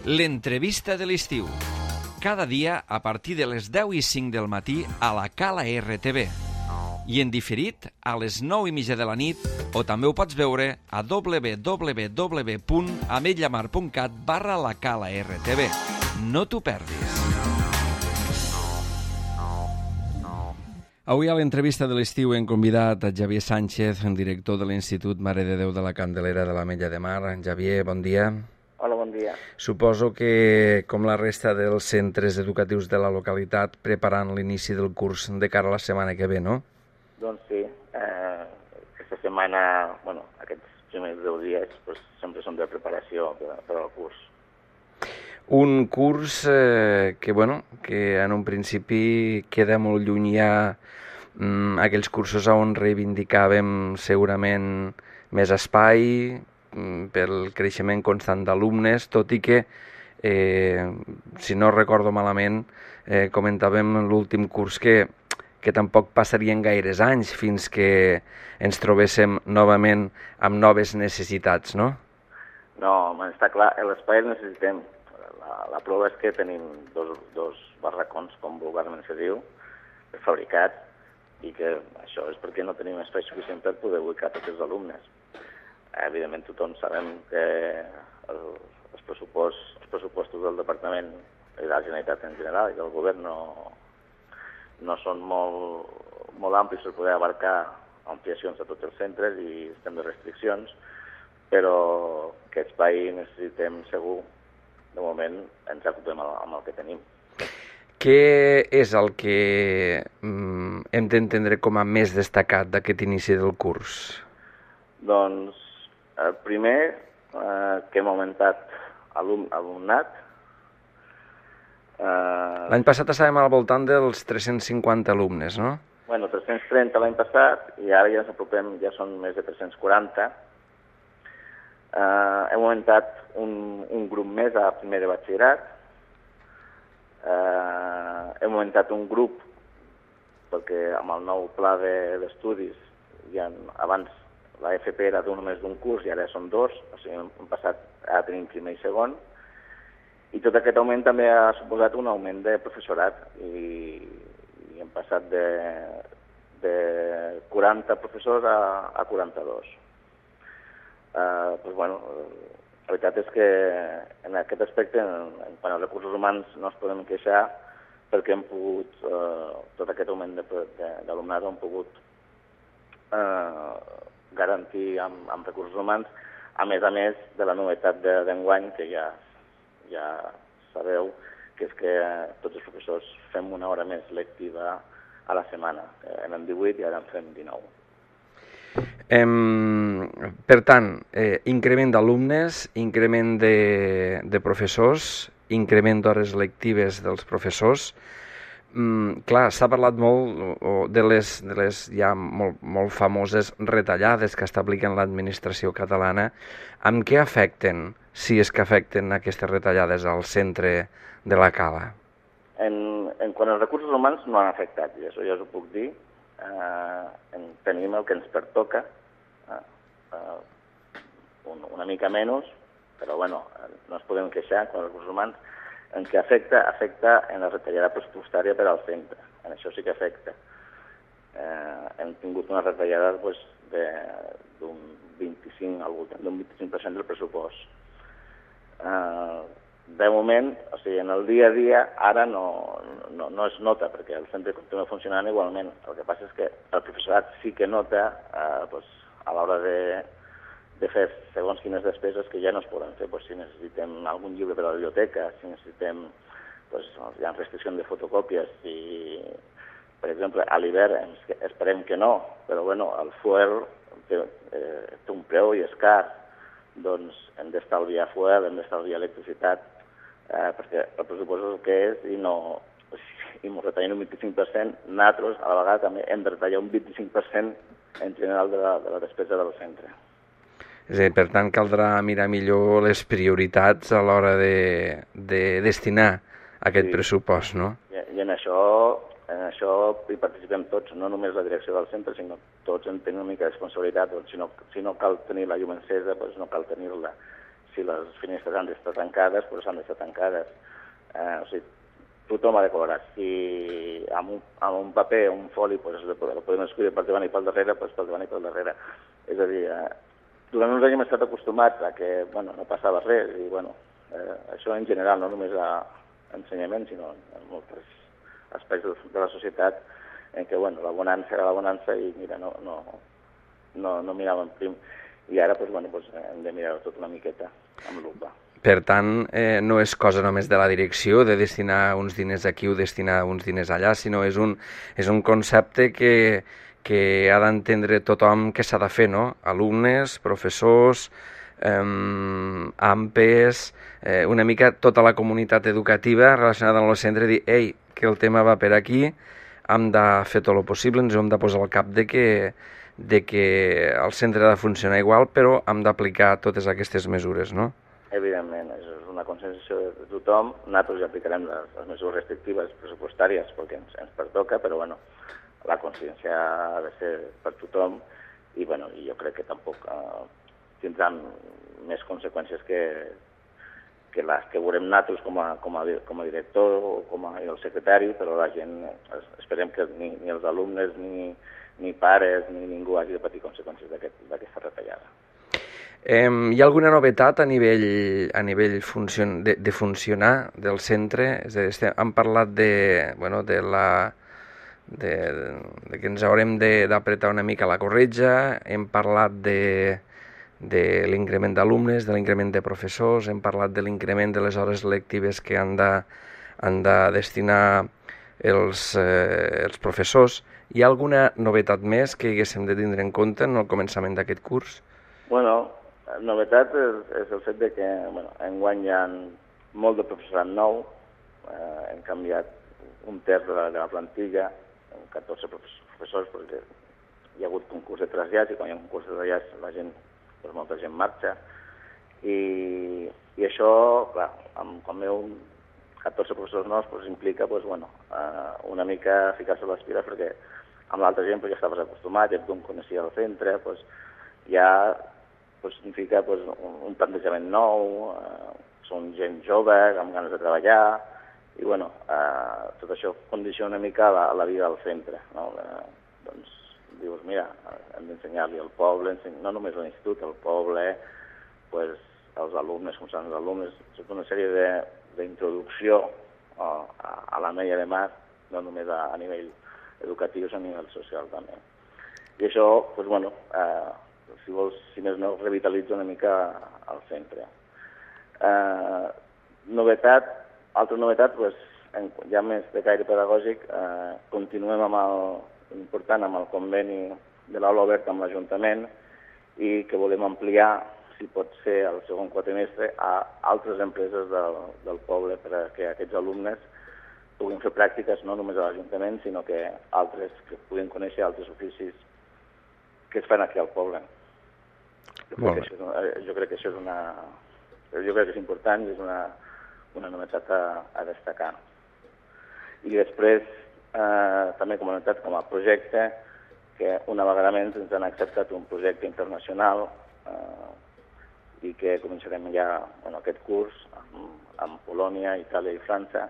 L'entrevista de l'estiu. Cada dia a partir de les 10:05 del matí a la Cala RTV. I en diferit a les 9:30 de la nit, o també ho pots veure a www.ametlllamar.cat/la Cala RTV. No t'ho perdis. Avui a l'entrevista de l'estiu hem convidat a Xavier Sánchez, director de l'Institut Mare de Déu de la Candelera de l'Ametlla de Mar. Xavier, bon dia. Hola, bon dia. Suposo que, com la resta dels centres educatius de la localitat, preparant l'inici del curs de cara a la setmana que ve, no? Doncs sí, aquesta setmana, aquests primers 10 dies, sempre són de preparació per al curs. Un curs que en un principi queda molt lluny ja aquells cursos on reivindicàvem segurament més espai pel creixement constant d'alumnes, tot i que, si no recordo malament, comentàvem l'últim curs que tampoc passarien gaires anys fins que ens trobéssim novament amb noves necessitats, no? No, està clar, l'espai el necessitem. La prova és que tenim dos barracons, com vulgarment se diu, fabricats, i que això és perquè no tenim espai suficient per poder ubicar tots els alumnes. Evidentment, tothom sabem que els pressupostos del Departament i de la Generalitat en general i del Govern no són molt amplis per poder abarcar ampliacions a tots els centres i estem de restriccions, però aquest espai necessitem segur. De moment ens ocupem amb el que tenim. Què és el que hem d'entendre com a més destacat d'aquest inici del curs? Doncs, el primer, que hem augmentat alumnat. L'any passat estàvem al voltant dels 350 alumnes, no? 330 l'any passat i ara ja ens apropem, ja són més de 340. Hem augmentat un grup més a primer de batxillerat. Hem augmentat un grup perquè amb el nou pla d'estudis abans la FP era només d'un curs i ara són dos, o sigui, hem passat a tenir primer i segon, i tot aquest augment també ha suposat un augment de professorat i hem passat de 40 professors a 42. La veritat és que en aquest aspecte, quant als recursos humans, no ens podem queixar perquè hem pogut, tot aquest augment d'alumnat, hem pogut garantir amb recursos humans, a més de la novetat d'enguany, que ja sabeu, que és que tots els professors fem una hora més lectiva a la setmana. Eren 18 i ara en fem 19. Per tant, increment d'alumnes, increment de professors, increment d'hores lectives dels professors. Clar, s'ha parlat molt de les ja molt famoses retallades que està aplicant l'administració catalana. Amb què afecten, si és que afecten aquestes retallades al centre de la Cala? En quant als recursos humans no han afectat, i això ja us ho puc dir. Tenim el que ens pertoca, una mica menys, però no ens podem queixar quan els recursos humans. En què afecta en la retallada pressupostària per al centre. En això sí que afecta. Hem tingut una retallada d'un 25% del pressupost. De moment, o sigui, en el dia a dia, ara no es nota, perquè el centre continua funcionant igualment. El que passa és que el professorat sí que nota a l'hora de fer segons quines despeses que ja no es poden fer. Si necessitem algun llibre per a la biblioteca, si necessitem, hi ha restriccions de fotocòpies i, per exemple, a l'hivern esperem que no, però el fuel té un preu i és car. Doncs hem d'estalviar fuel, hem d'estalviar electricitat, perquè el pressupost és el que és i ens retallen un 25%, nosaltres a la vegada també hem de retallar un 25% en general de la despesa del centre. És a dir, per tant, caldrà mirar millor les prioritats a l'hora de destinar aquest pressupost, no? I en això hi participem tots, no només la direcció del centre, sinó tots en tenim una mica de responsabilitat. Si no cal tenir la llum encesa, no cal tenir-la. si les finestres han d'estar tancades, doncs han d'estar tancades. O sigui, tothom ha de col·laborar. Si amb un paper o un foli doncs, el podem escriure per davant i pel darrere, doncs pel davant i pel darrere. És a dir, durant uns anys hem estat acostumats a que no passava res, i això en general, no només a ensenyament, sinó en molts aspectes de la societat, en què la bonança era la bonança i mira, no miràvem prim. I ara hem de mirar tot una miqueta amb lupa. Per tant, no és cosa només de la direcció de destinar uns diners aquí o destinar uns diners allà, sinó és un concepte que ha d'entendre tothom que s'ha de fer, no? Alumnes, professors, AMPEs, una mica tota la comunitat educativa relacionada amb el centre, dir, ei, que el tema va per aquí, hem de fer tot el possible, ens hem de posar al cap de que el centre ha de funcionar igual, però hem d'aplicar totes aquestes mesures, no? Evidentment, és una conscienciació de tothom. Nosaltres ja aplicarem les mesures restrictives pressupostàries perquè ens pertoca, però la consciència ha de ser per tothom i jo crec que tampoc tindran més conseqüències que les que veurem nosaltres com a director o com a el secretari, però la gent, esperem que ni els alumnes ni pares ni ningú hagi de patir conseqüències d'aquesta retallada. Hi ha alguna novetat a nivell de funcionar del centre? És a dir, hem parlat de que ens haurem d'apretar una mica la corretja, hem parlat de l'increment d'alumnes, de l'increment de professors, hem parlat de l'increment de les hores lectives que han de destinar els professors. Hi ha alguna novetat més que haguéssim de tindre en compte en el començament d'aquest curs? La novetat és el fet que enguany hi ha molt de professorat nou, hem canviat un terç de la plantilla, 14 professors, perquè hi ha hagut concurs de trasllats i quan hi ha un concurs de trasllats molta gent marxa. I això, clar, quan veu 14 professors nous implica una mica ficar-se a les piles perquè amb l'altra gent ja estaves acostumat, ja tothom coneixia el centre, ja significa un plantejament nou, són gent jove, amb ganes de treballar, i tot això condiciona una mica la vida del centre. Doncs dius, mira, hem d'ensenyar-li al poble, no només a l'institut, al poble, als alumnes, com són els alumnes, tota una sèrie d'introducció a la Meia de Mar, no només a nivell educatiu, sinó a nivell social també. I això, si més no, revitalitza una mica el centre. Altra novetat, ja més de caire pedagògic, continuem important amb el conveni de l'aula oberta amb l'Ajuntament i que volem ampliar, si pot ser, el segon quatrimestre a altres empreses del poble perquè aquests alumnes puguin fer pràctiques no només a l'Ajuntament, sinó que altres que puguin conèixer altres oficis que es fan aquí al poble. Jo crec que això és important i és una novetat a destacar. I després, també com a novetat, com a projecte, que una vegada més ens han acceptat un projecte internacional i que començarem ja aquest curs amb Polònia, Itàlia i França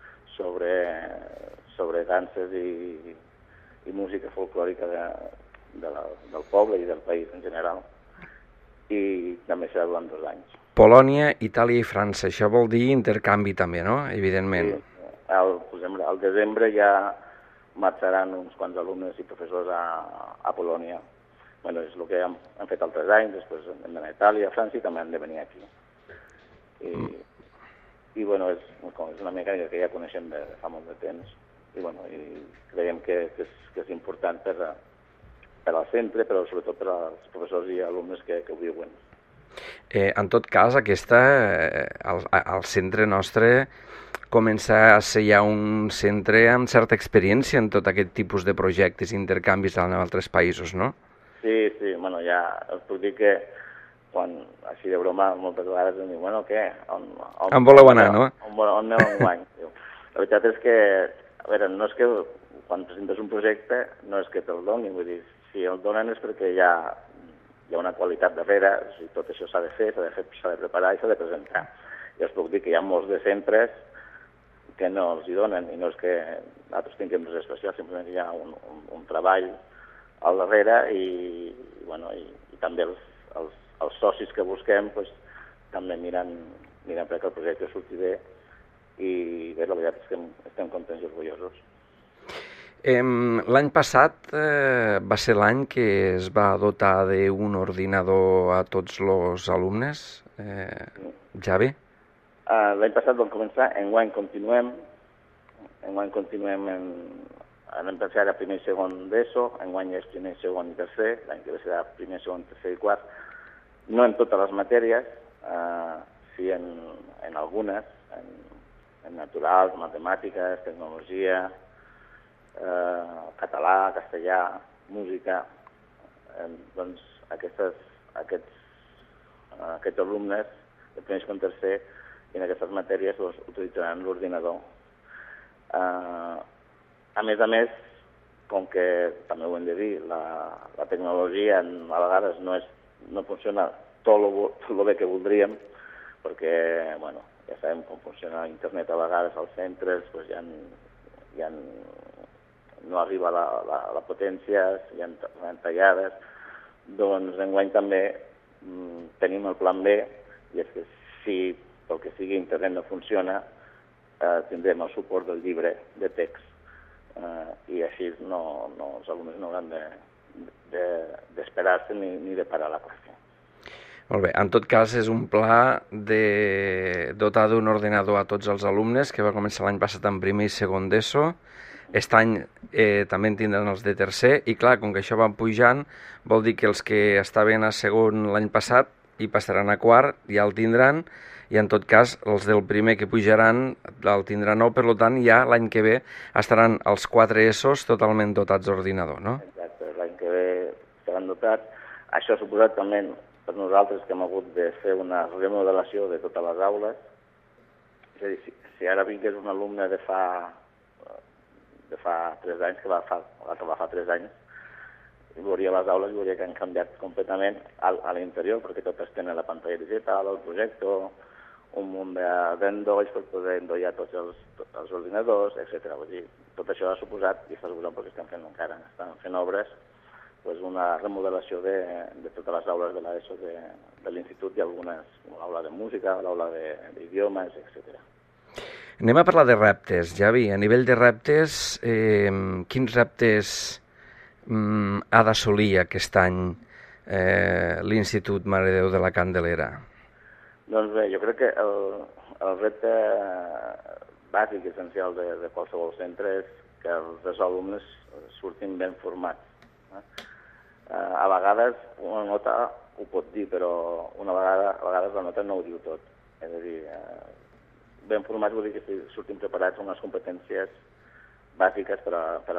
sobre danses i música folclòrica del poble i del país en general. I també serà durant 2 anys. Polònia, Itàlia i França, això vol dir intercanvi també, no? Evidentment. Sí. Al desembre ja marxaran uns quants alumnes i professors a Polònia. És el que hem fet altres anys, després hem d'anar a Itàlia, a França i també hem de venir aquí. I és una mecànica que ja coneixem de fa molt de temps i creiem que és important per al centre, però sobretot per als professors i alumnes que ho viuen. En tot cas, el centre nostre comença a ser ja un centre amb certa experiència en tot aquest tipus de projectes i intercanvis en altres països, no? Sí, ja us puc dir que quan, així de broma, moltes vegades em diuen, què? On voleu anar, no? On aneu enguany? La veritat és que, a veure, no és que quan presentes un projecte no és que te'l donin, vull dir, si el donen és perquè ja hi ha una qualitat darrere, o sigui, tot això s'ha de fer, s'ha de preparar i s'ha de presentar. I us puc dir que hi ha molts de centres que no els hi donen, i no és que nosaltres tinguem res especial, simplement hi ha un treball al darrere i també els socis que busquem pues, també miren perquè el projecte surti bé i bé, la veritat és que estem contents i orgullosos. L'any passat va ser l'any que es va dotar d'un ordinador a tots els alumnes, Javi? L'any passat vam començar, enguany continuem anem per ser a primer i segon d'ESO, enguany és primer, segon i tercer, l'any que ve serà primer, segon, tercer i quart, no en totes les matèries, sí en algunes, en naturals, matemàtiques, tecnologia, català, castellà, música, doncs aquests alumnes de primer, segon, tercer i en aquestes matèries utilitzaran l'ordinador. A més, com que també ho hem de dir, la tecnologia a vegades no funciona tot el bé que voldríem, perquè ja sabem com funciona internet a vegades als centres, doncs no arriba la potència, hi ha tallades, doncs enguany també tenim el plan B, i és que si pel que sigui internet no funciona, tindrem el suport del llibre de text i així els alumnes no hauran d'esperar-se ni de parar la classe. Molt bé, en tot cas és un pla de dotar d'un ordinador a tots els alumnes que va començar l'any passat en primer i segon d'ESO. Aquest any també en tindran els de tercer i clar, com que això va pujant, vol dir que els que estaven a segon l'any passat i passaran a quart, ja el tindran, i en tot cas els del primer que pujaran el tindran nou, per tant ja l'any que ve estaran els 4 ESOs totalment dotats d'ordinador, no? Exacte, l'any que ve estaran dotats. Això ha suposat també per nosaltres que hem hagut de fer una remodelació de totes les aules. És a dir, si ara vingués un alumne de fa 3 anys, que va fa 3 anys, i veuria les aules i veuria que han canviat completament a l'interior, perquè totes tenen la pantalla digital, el projector, un munt d'endolls per poder endollar tots els ordinadors, etc. Vull dir, tot això ha suposat, i està suposant perquè estan fent obres, doncs una remodelació de totes les aules de l'ESO de l'institut i algunes, l'aula de música, l'aula d'idiomes, etc. Anem a parlar de reptes, Javi. A nivell de reptes, quins reptes ha d'assolir aquest any l'Institut Mare de Déu de la Candelera? Doncs bé, jo crec que el repte bàsic i essencial de qualsevol centre és que els alumnes surtin ben formats. A vegades una nota ho pot dir, però a vegades la nota no ho diu tot. És a dir, ben formats vol dir que surtin preparats amb unes competències bàsiques per a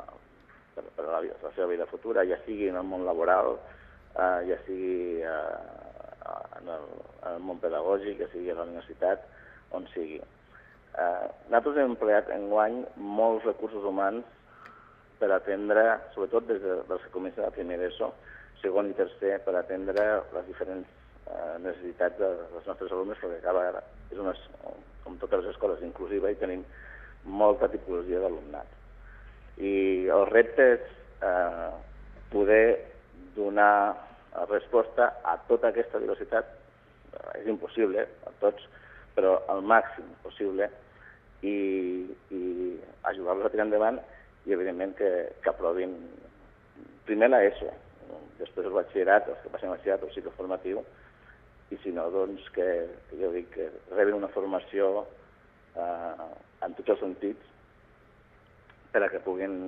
la seva vida futura, ja sigui en el món laboral, ja sigui en el món pedagògic, ja sigui a la universitat, on sigui. Nosaltres hem empleat enguany molts recursos humans per atendre, sobretot des dels que comencen a primer d'ESO, segon i tercer, per atendre les diferents necessitats dels nostres alumnes, perquè és com totes les escoles, inclusiva, i tenim molta tipologia d'alumnat. I el repte és poder donar resposta a tota aquesta diversitat. És impossible a tots, però al màxim possible, i ajudar-los a tirar endavant i, evidentment, que aprovin primer l'ESO, després el batxillerat, els que passen el batxillerat, el cicle formatiu, i si no, doncs, que jo dic que rebin una formació en tots els sentits perquè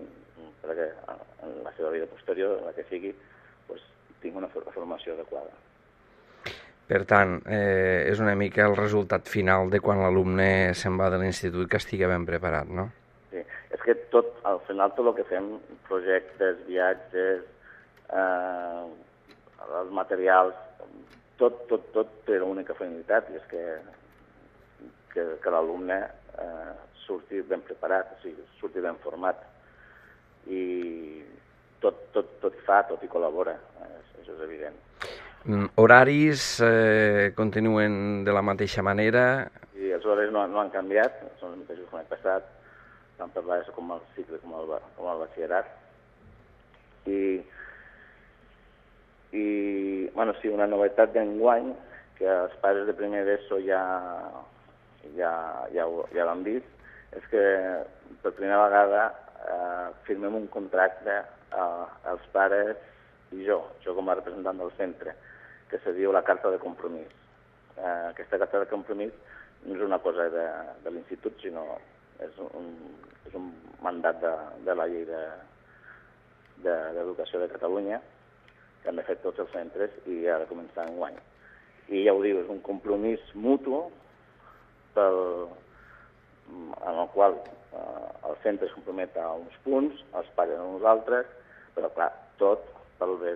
en la seva vida posterior, en la que sigui, tingui una formació adequada. Per tant, és una mica el resultat final de quan l'alumne se'n va de l'institut, que estigui ben preparat, no? Sí, és que al final tot el que fem, projectes, viatges, els materials, tot té l'única finalitat, i és que l'alumne surti ben preparat, o sigui, surti ben format, i tot hi fa, tot hi col·labora. això és evident. Horaris continuen de la mateixa manera? I els horaris no han canviat, són els mateixos que l'any passat, tant per l'ESO com el cicle com el batxillerat. Bueno, sí, una novetat d'enguany, que els pares de primer d'ESO ja l'han vist, és que per primera vegada firmem un contracte els pares i jo com a representant del centre, que se diu la carta de compromís. Aquesta carta de compromís no és una cosa de l'institut, sinó és un mandat de la llei d'educació de Catalunya, que han de fer tots els centres i ha de començar enguany. I ja ho diu, és un compromís mutu en el qual el centre es compromet a uns punts, els pares a uns altres, però clar, tot pel bé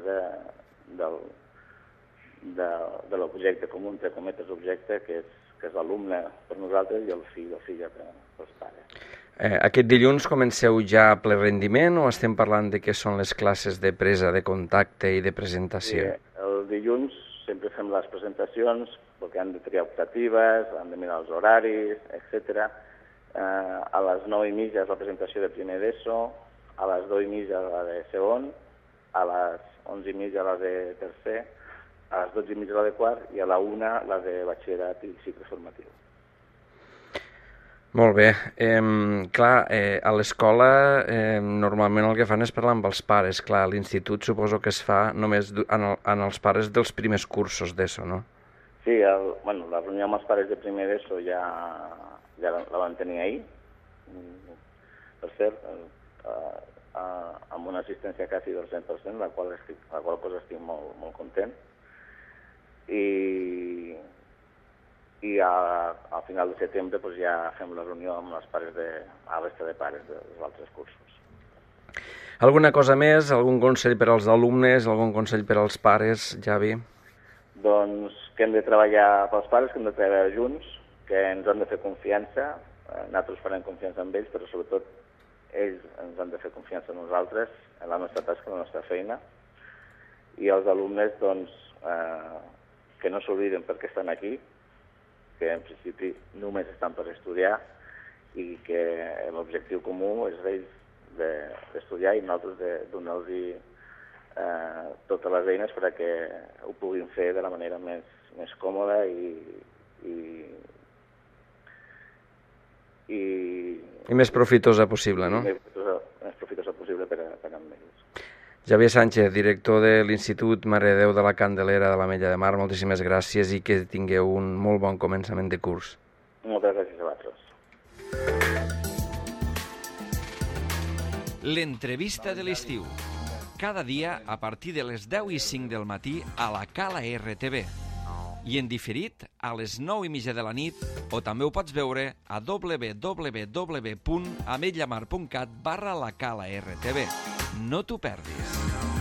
de l'objecte comú, entre cometes objecte, que és l'alumne per nosaltres i el fill o filla pels pares. Aquest dilluns comenceu ja a ple rendiment o estem parlant de què són les classes de presa de contacte i de presentació? Sí, el dilluns sempre fem les presentacions perquè han de triar optatives, han de mirar els horaris, etc. A les 9:30 és la presentació de primer d'ESO, a les 2:30 la de segon, a les 11:30 la de tercer, a les 12:30 la de quart i a la 1 la de batxillerat i cicle formatiu. Molt bé. Clar, a l'escola normalment el que fan és parlar amb els pares. Clar, a l'institut suposo que es fa només en els pares dels primers cursos d'ESO, no? Sí, la reunió amb els pares de primer d'ESO ja la van tenir ahir, per cert, amb una assistència quasi del 100%, la qual cosa estic molt content. I al final de setembre doncs, ja fem la reunió amb els pares la resta de pares dels altres cursos. Alguna cosa més? Algun consell per als alumnes? Algun consell per als pares, Javi? Doncs que hem de treballar pels pares, que hem de treballar junts, que ens han de fer confiança, nosaltres farem confiança en ells, però sobretot ells ens han de fer confiança en nosaltres, en la nostra tasca, en la nostra feina, i els alumnes doncs, que no s'obliden perquè estan aquí, que en principi només estan per estudiar i que l'objectiu comú és d'ells d'estudiar i nosaltres de donar-los totes les eines perquè ho puguin fer de la manera més còmoda i més profitosa possible, no? Més profitosa possible per a ells. Javier Sánchez, director de l'Institut Mare de Déu de la Candelera de l'Ametlla de Mar, moltíssimes gràcies i que tingueu un molt bon començament de curs. Moltes gràcies a vosaltres. L'entrevista de l'estiu. Cada dia a partir de les 10:05 del matí a la Cala RTV. I en diferit a les 9:30 de la nit o també ho pots veure a www.ametllamar.cat/la Cala RTV. No t'ho perdis.